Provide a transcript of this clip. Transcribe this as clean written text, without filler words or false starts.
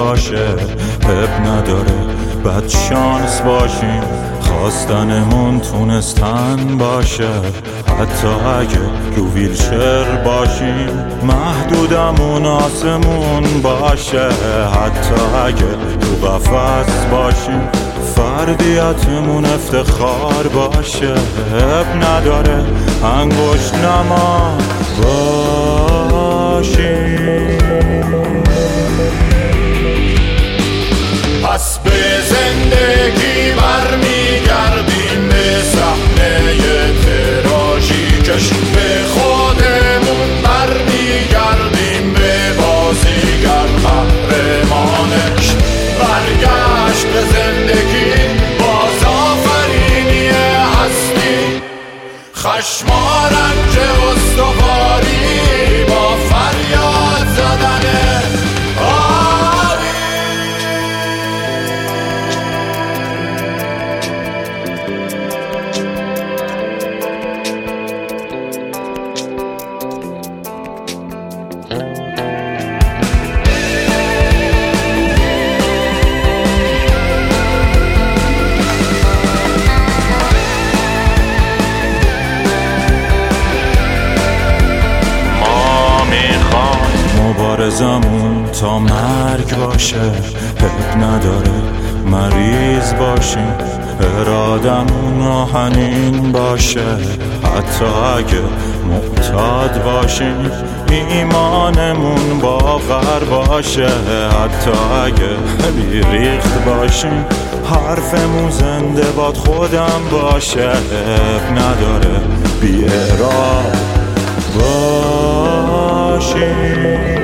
باشه، اب نداره بد شانس باشیم، خواستنمون تونستن باشه، حتی اگه رو ویلچر باشیم، محدودمون آسمون باشه، حتی اگه تو قفس باشیم، فردیتمون افتخار باشه، اب نداره انگشت نما باشیم. پس به زندگی برمیگردیم، به صحنه تراژیکش به خودمون برمیگردیم، به بازیگر قهرمانش. برگشت به زندگی، بازآفرینی هستی، خشم و رنج استواری با فریاد زدن مبارزمون تا مرگ باشه، اب نداره مریض باشیم، ارادمون آهنین باشه، حتی اگه معتاد باشیم، ایمانمون باور باشه، حتی اگه بیریخت باشیم، حرفمون زنده باد خودم باشه، اب نداره بی اراد باشیم.